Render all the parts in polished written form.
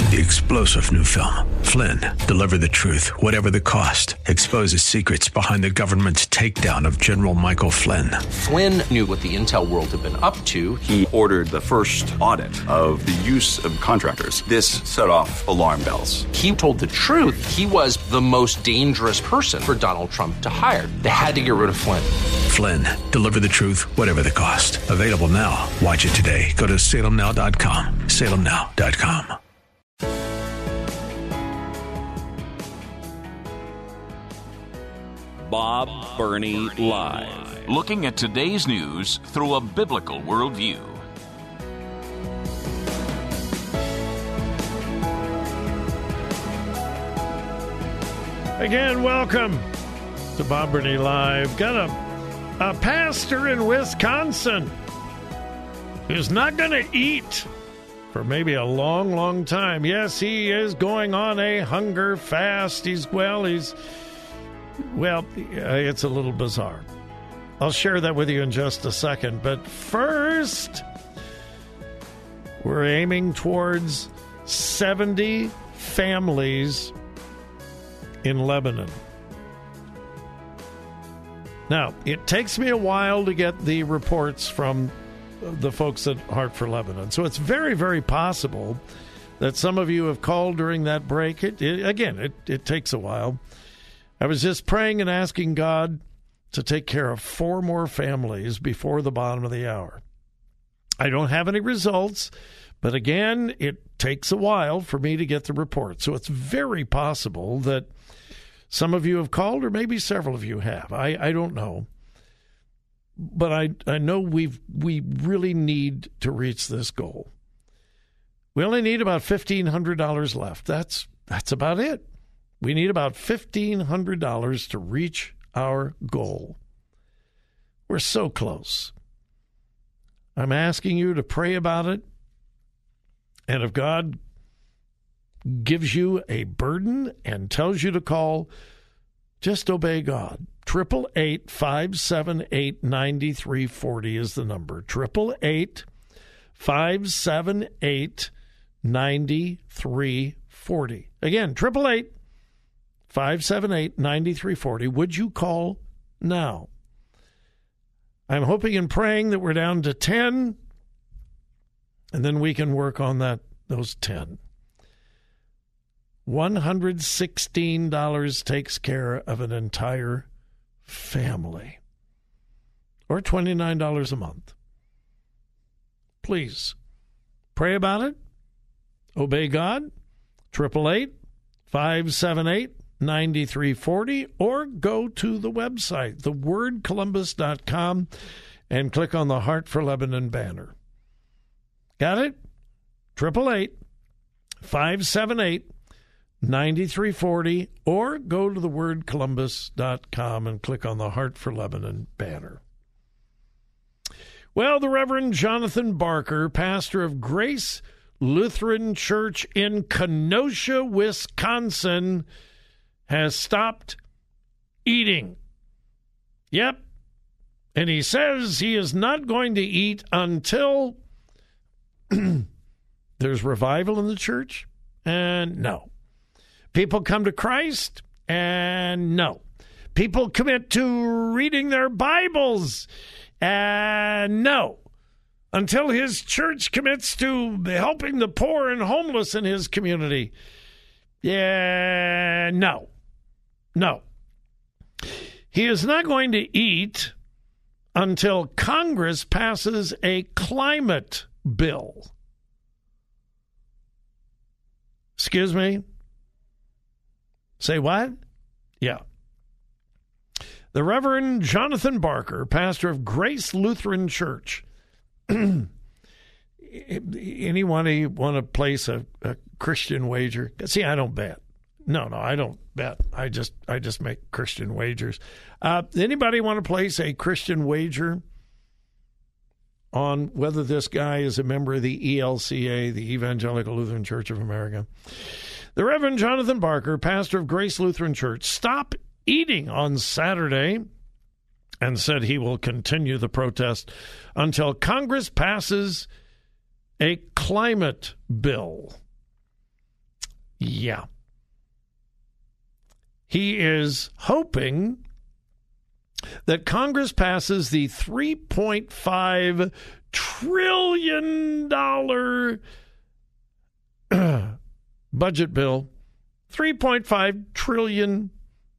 The explosive new film, Flynn, deliver the truth, whatever the cost, exposes secrets behind the government's takedown of General Michael Flynn. Flynn knew what the intel world had been up to. He ordered the first audit of the use of contractors. This set off alarm bells. He told the truth. He was the most dangerous person for Donald Trump to hire. They had to get rid of Flynn. Flynn, deliver the truth, whatever the cost. Available now. Watch it today. Go to salemnow.com. salemnow.com. Bob Burney Live. Looking at today's news through a biblical worldview. Again, welcome to Bob Burney Live. Got a pastor in Wisconsin who's not going to eat for maybe a long, long time. Yes, he is going on a hunger fast. Well, it's a little bizarre. I'll share that with you in just a second. But first, we're aiming towards 70 families in Lebanon. Now, it takes me a while to get the reports from the folks at Heart for Lebanon. So it's very, very possible that some of you have called during that break. It takes a while. I was just praying and asking God to take care of 4 more families before the bottom of the hour. I don't have any results, but again, it takes a while for me to get the report. So it's very possible that some of you have called, or maybe several of you have. I don't know. But I know we really need to reach this goal. We only need about $1,500 left. That's about it. We need about $1,500 to reach our goal. We're so close. I'm asking you to pray about it. And if God gives you a burden and tells you to call, just obey God. 888-578-9340 is the number. 888-578-9340. Again, 888-578-9340. Would you call now? I'm hoping and praying that we're down to 10, and then we can work on those 10. $116 takes care of an entire family, or $29 a month. Please pray about it. Obey God. 888-578-9340, or go to the website, thewordcolumbus.com, and click on the Heart for Lebanon banner. Got it? 888-578-9340, or go to thewordcolumbus.com and click on the Heart for Lebanon banner. Well, the Reverend Jonathan Barker, pastor of Grace Lutheran Church in Kenosha, Wisconsin, has stopped eating. Yep. And he says he is not going to eat until there's revival in the church, and no. People come to Christ, and no. People commit to reading their Bibles, and no. Until his church commits to helping the poor and homeless in his community. Yeah, no. No. He is not going to eat until Congress passes a climate bill. Excuse me? Say what? Yeah. The Reverend Jonathan Barker, pastor of Grace Lutheran Church. Anybody want to place a Christian wager? See, I don't bet. No, I don't bet. I just make Christian wagers. Anybody want to place a Christian wager on whether this guy is a member of the ELCA, the Evangelical Lutheran Church of America? The Reverend Jonathan Barker, pastor of Grace Lutheran Church, stopped eating on Saturday and said he will continue the protest until Congress passes a climate bill. Yeah. He is hoping that Congress passes the $3.5 trillion budget bill. $3.5 trillion.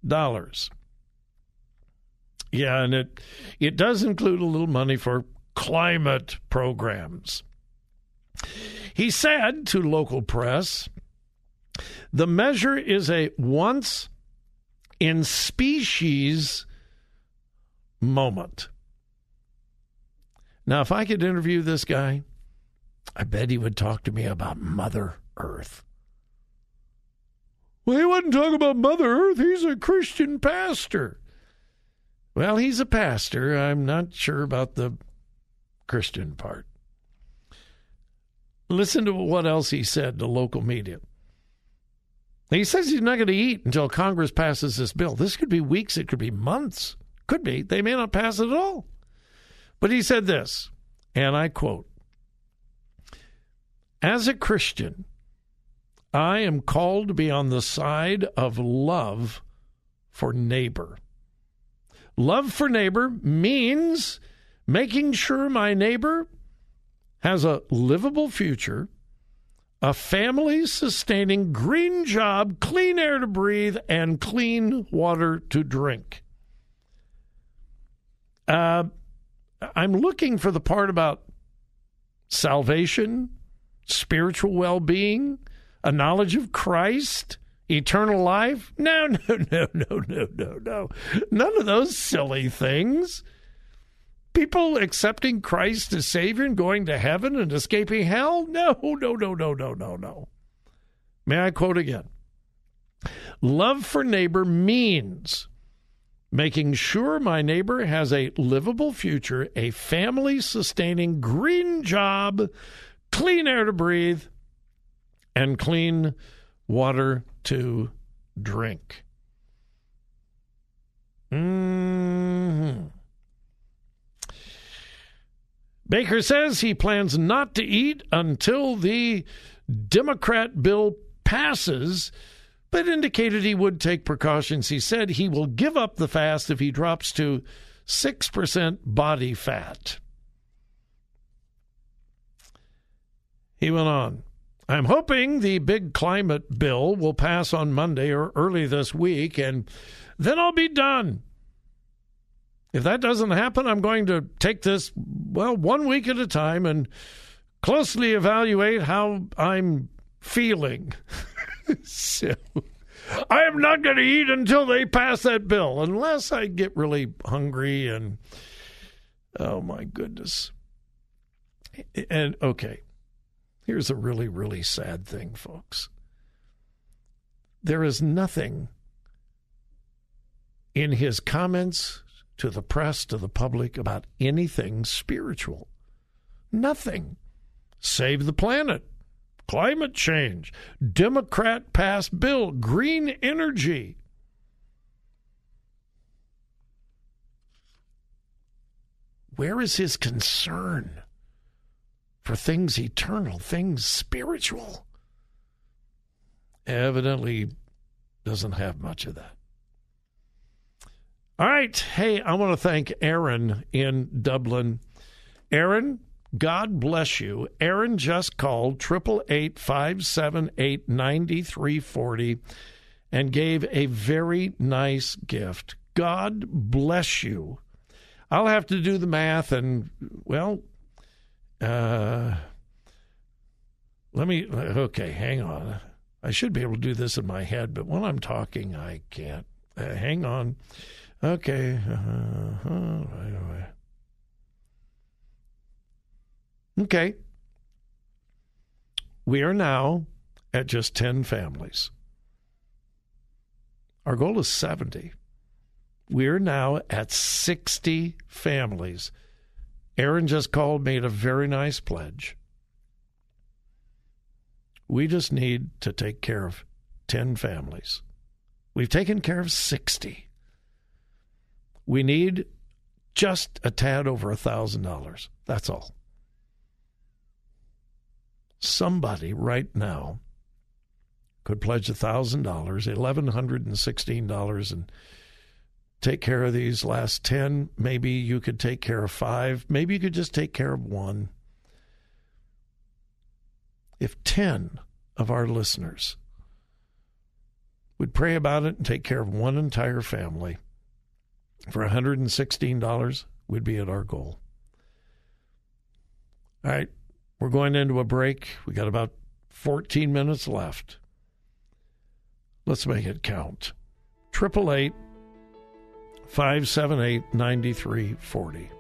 Yeah, and it does include a little money for climate programs. He said to local press, the measure is a once-in-species moment. Now, if I could interview this guy, I bet he would talk to me about Mother Earth. Well, he wouldn't talk about Mother Earth. He's a Christian pastor. Well, he's a pastor. I'm not sure about the Christian part. Listen to what else he said to local media. He says he's not going to eat until Congress passes this bill. This could be weeks. It could be months. Could be. They may not pass it at all. But he said this, and I quote, as a Christian, I am called to be on the side of love for neighbor. Love for neighbor means making sure my neighbor has a livable future, a family-sustaining green job, clean air to breathe, and clean water to drink. I'm looking for the part about salvation, spiritual well-being, a knowledge of Christ, eternal life. No. None of those silly things. People accepting Christ as Savior and going to heaven and escaping hell? No. May I quote again? Love for neighbor means making sure my neighbor has a livable future, a family-sustaining green job, clean air to breathe, and clean water to drink. Baker says he plans not to eat until the Democrat bill passes, but indicated he would take precautions. He said he will give up the fast if he drops to 6% body fat. He went on, I'm hoping the big climate bill will pass on Monday or early this week, and then I'll be done. If that doesn't happen, I'm going to take this, 1 week at a time and closely evaluate how I'm feeling. So I am not going to eat until they pass that bill, unless I get really hungry and, oh my goodness. And, okay, here's a really, really sad thing, folks. There is nothing in his comments to the press, to the public, about anything spiritual. Nothing. Save the planet. Climate change. Democrat passed bill. Green energy. Where is his concern for things eternal, things spiritual? Evidently doesn't have much of that. All right. Hey, I want to thank Aaron in Dublin. Aaron, God bless you. Aaron just called 888-578-9340 and gave a very nice gift. God bless you. I'll have to do the math and, hang on. I should be able to do this in my head, but when I'm talking, I can't. Hang on. Okay. Okay. We are now at just 10 families. Our goal is 70. We are now at 60 families. Aaron just called, made a very nice pledge. We just need to take care of 10 families. We've taken care of 60. We need just a tad over $1,000. That's all. Somebody right now could pledge $1,000, $1,116, and take care of these last 10. Maybe you could take care of 5. Maybe you could just take care of 1. If 10 of our listeners would pray about it and take care of one entire family for $116, we'd be at our goal. All right, we're going into a break. We got about 14 minutes left. Let's make it count. 888-578-9340.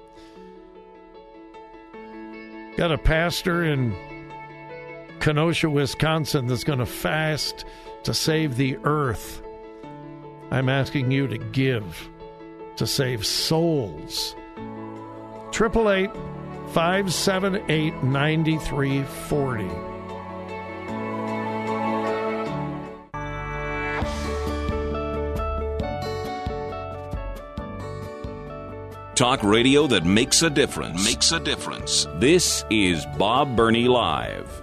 Got a pastor in Kenosha, Wisconsin that's going to fast to save the earth. I'm asking you to give to save souls. 888-578-9340. Talk radio that makes a difference. Makes a difference. This is Bob Burney Live.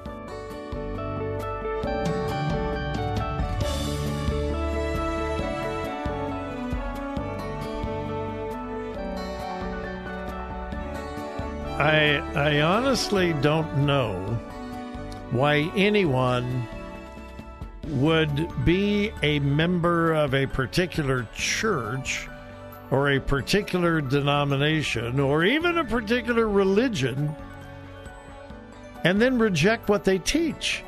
I honestly don't know why anyone would be a member of a particular church or a particular denomination or even a particular religion and then reject what they teach.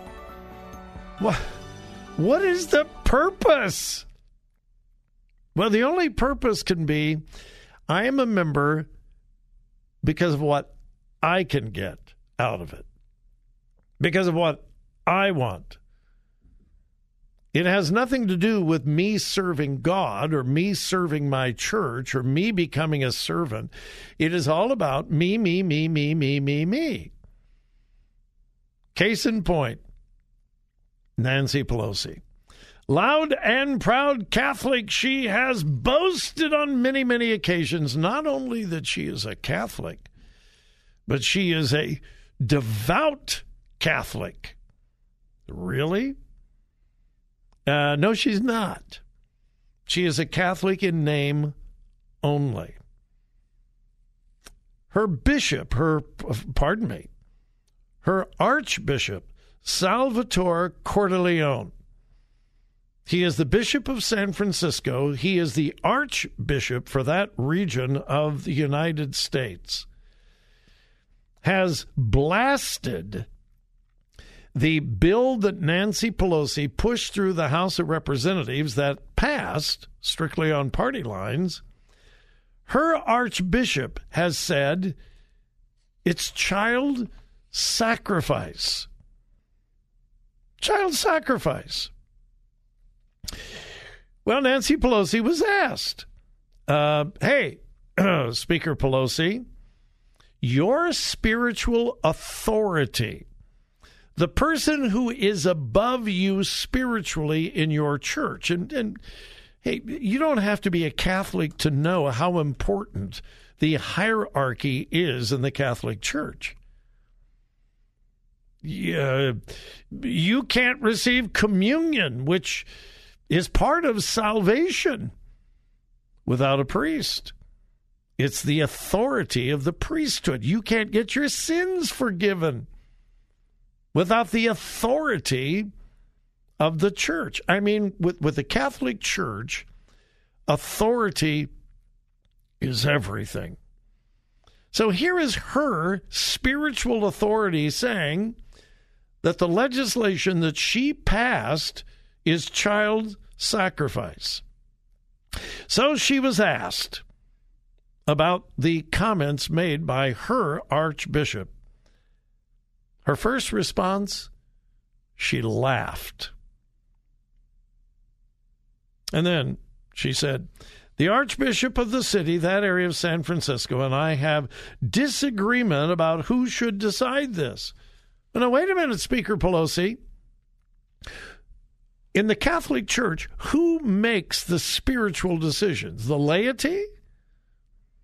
What is the purpose? Well, the only purpose can be I am a member because of what I can get out of it, because of what I want. It has nothing to do with me serving God or me serving my church or me becoming a servant. It is all about me, me, me, me, me, me, me. Case in point, Nancy Pelosi. Loud and proud Catholic, she has boasted on many, many occasions, not only that she is a Catholic, but she is a devout Catholic. Really? No, she's not. She is a Catholic in name only. Her bishop, her Archbishop, Salvatore Cordileone. He is the Bishop of San Francisco. He is the Archbishop for that region of the United States. Has blasted the bill that Nancy Pelosi pushed through the House of Representatives that passed strictly on party lines. Her Archbishop has said it's child sacrifice. Child sacrifice. Well, Nancy Pelosi was asked, hey, Speaker Pelosi, your spiritual authority, the person who is above you spiritually in your church, and hey, you don't have to be a Catholic to know how important the hierarchy is in the Catholic Church. You can't receive communion, which is part of salvation, without a priest. It's the authority of the priesthood. You can't get your sins forgiven without the authority of the church. I mean, with the Catholic Church, authority is everything. So here is her spiritual authority saying that the legislation that she passed is child sacrifice. So she was asked about the comments made by her Archbishop. Her first response, she laughed. And then she said, the Archbishop of the city, that area of San Francisco, and I have disagreement about who should decide this. Now, wait a minute, Speaker Pelosi. In the Catholic Church, who makes the spiritual decisions? The laity?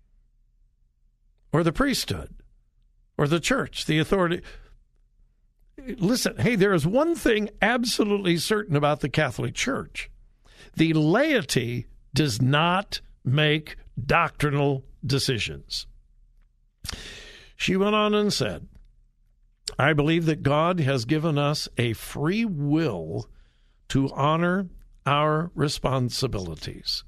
Or the priesthood? Or the church, the authority? Listen, hey, there is one thing absolutely certain about the Catholic Church. The laity does not make doctrinal decisions. She went on and said, I believe that God has given us a free will to honor our responsibilities.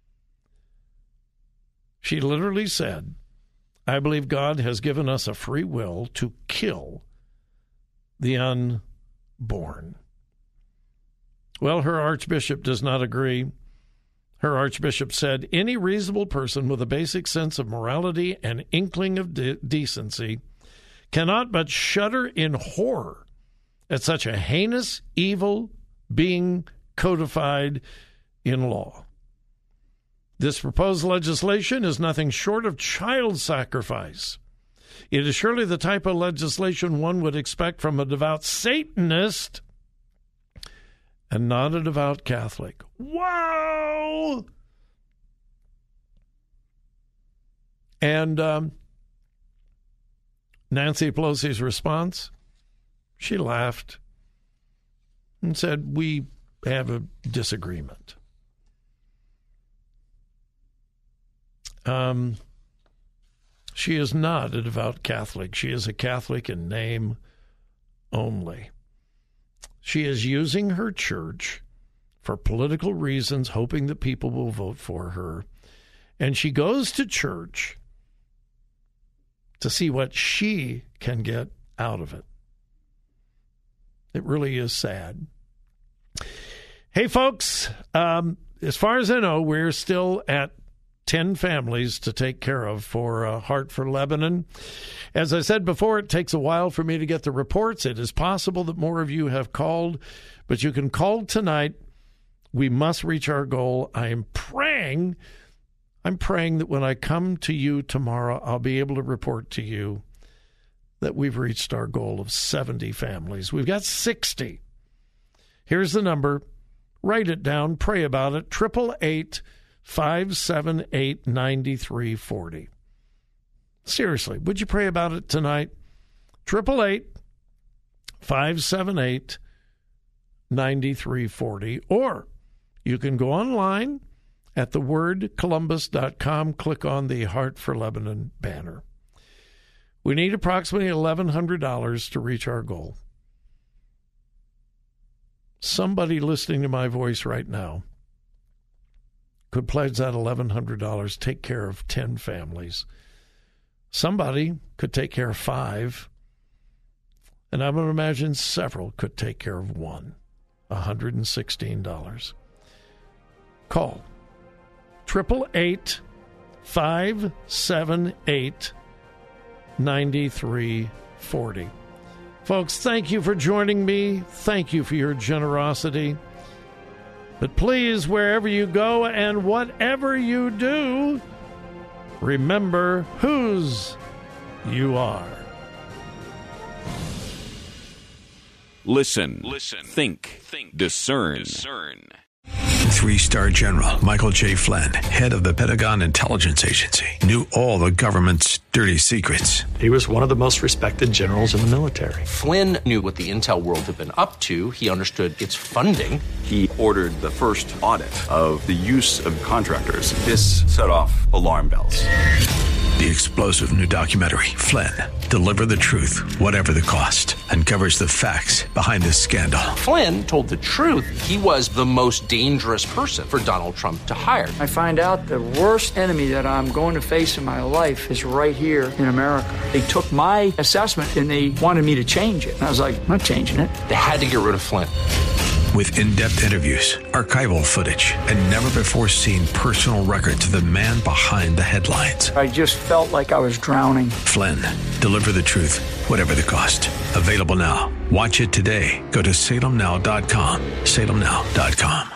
She literally said, I believe God has given us a free will to kill the unborn. Well, her archbishop does not agree. Her archbishop said, any reasonable person with a basic sense of morality and inkling of decency cannot but shudder in horror at such a heinous evil being codified in law. This proposed legislation is nothing short of child sacrifice. It is surely the type of legislation one would expect from a devout Satanist and not a devout Catholic. Wow! And Nancy Pelosi's response, she laughed and said, we have a disagreement. She is not a devout Catholic. She is a Catholic in name only. She is using her church for political reasons, hoping that people will vote for her. And she goes to church to see what she can get out of it. It really is sad. Hey, folks, as far as I know, we're still at 10 families to take care of for Heart for Lebanon. As I said before, it takes a while for me to get the reports. It is possible that more of you have called, but you can call tonight. We must reach our goal. I'm praying that when I come to you tomorrow, I'll be able to report to you that we've reached our goal of 70 families. We've got 60. Here's the number. Write it down. Pray about it. 888-578-9340. Seriously, would you pray about it tonight? 888-578-9340. Or you can go online at thewordcolumbus.com, click on the Heart for Lebanon banner. We need approximately $1,100 to reach our goal. Somebody listening to my voice right now could pledge that $1,100, take care of 10 families. Somebody could take care of 5, and I'm going to imagine several could take care of 1, $116. Call 888-578-9340. Folks, thank you for joining me. Thank you for your generosity. But please, wherever you go and whatever you do, remember whose you are. Listen. Think. Discern. 3-star General Michael J. Flynn, head of the Pentagon Intelligence Agency, knew all the government's dirty secrets. He was one of the most respected generals in the military. Flynn knew what the intel world had been up to. He understood its funding. He ordered the first audit of the use of contractors. This set off alarm bells. The explosive new documentary, Flynn, Deliver the Truth, Whatever the Cost, uncovers the facts behind this scandal. Flynn told the truth. He was the most dangerous person for Donald Trump to hire. I find out the worst enemy that I'm going to face in my life is right here in America. They took my assessment and they wanted me to change it. And I was like, I'm not changing it. They had to get rid of Flynn. With in-depth interviews, archival footage, and never-before-seen personal records of the man behind the headlines. I just felt like I was drowning. Flynn, Deliver the Truth, Whatever the Cost. Available now. Watch it today. Go to salemnow.com. salemnow.com.